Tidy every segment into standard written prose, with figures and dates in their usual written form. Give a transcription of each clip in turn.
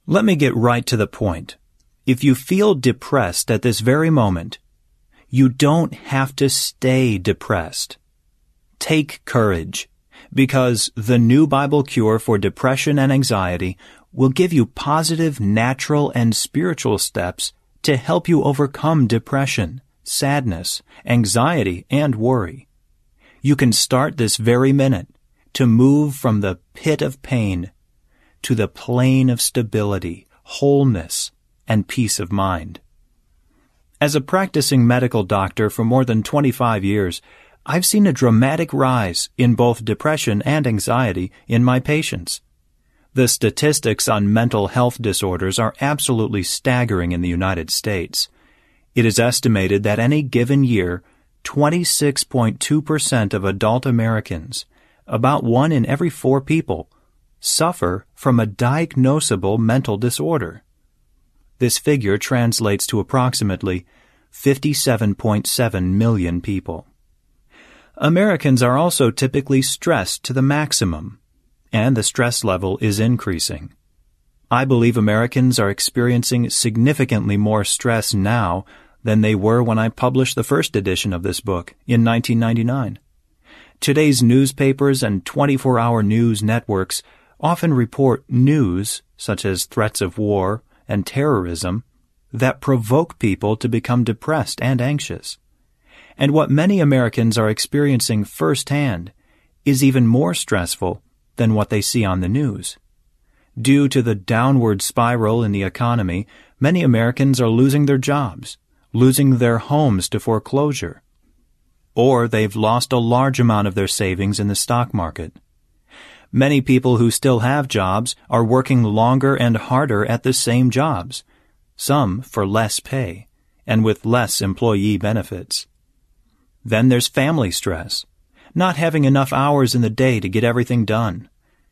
Let me get right to the point. If you feel depressed at this very moment, you don't have to stay depressed. Take courage, because the New Bible Cure for Depression and Anxiety will give you positive, natural, and spiritual steps to help you overcome depression, sadness, anxiety, and worry. You can start this very minute to move from the pit of pain to the plane of stability, wholeness, and peace of mind. As a practicing medical doctor for more than 25 years, I've seen a dramatic rise in both depression and anxiety in my patients. The statistics on mental health disorders are absolutely staggering in the United States. It is estimated that any given year, 26.2% of adult Americans, about 1 in every 4 people, suffer from a diagnosable mental disorder. This figure translates to approximately 57.7 million people. Americans are also typically stressed to the maximum, and the stress level is increasing. I believe Americans are experiencing significantly more stress now than they were when I published the first edition of this book in 1999. Today's newspapers and 24-hour news networks often report news, such as threats of war and terrorism, that provoke people to become depressed and anxious. And what many Americans are experiencing firsthand is even more stressful than what they see on the news. Due to the downward spiral in the economy, many Americans are losing their jobs, losing their homes to foreclosure, or they've lost a large amount of their savings in the stock market. Many people who still have jobs are working longer and harder at the same jobs, some for less pay and with less employee benefits. Then there's family stress, not having enough hours in the day to get everything done.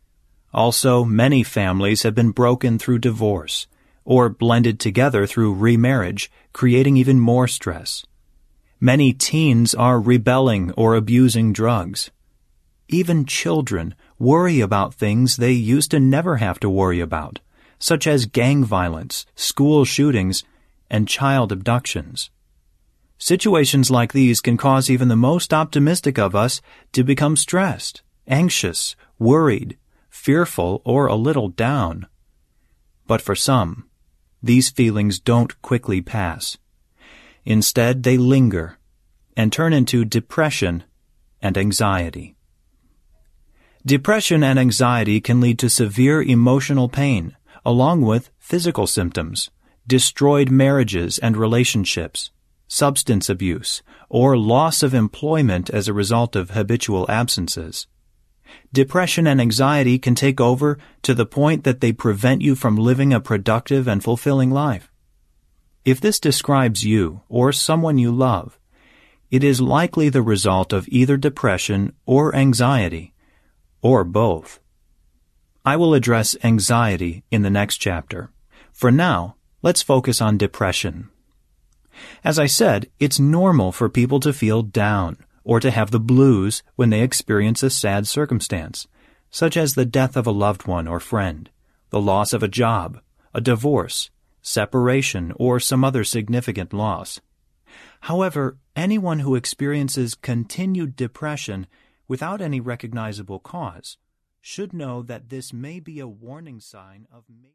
Also, many families have been broken through divorce or blended together through remarriage, creating even more stress. Many teens are rebelling or abusing drugs. Even children worry about things they used to never have to worry about, such as gang violence, school shootings, and child abductions. Situations like these can cause even the most optimistic of us to become stressed, anxious, worried, fearful, or a little down. But for some, these feelings don't quickly pass. Instead, they linger and turn into depression and anxiety. Depression and anxiety can lead to severe emotional pain, along with physical symptoms, destroyed marriages and relationships, substance abuse, or loss of employment as a result of habitual absences. Depression and anxiety can take over to the point that they prevent you from living a productive and fulfilling life. If this describes you or someone you love, it is likely the result of either depression or anxiety, or both. I will address anxiety in the next chapter. For now, let's focus on depression. As I said, it's normal for people to feel down or to have the blues when they experience a sad circumstance, such as the death of a loved one or friend, the loss of a job, a divorce, separation, or some other significant loss. However, anyone who experiences continued depression without any recognizable cause should know that this may be a warning sign of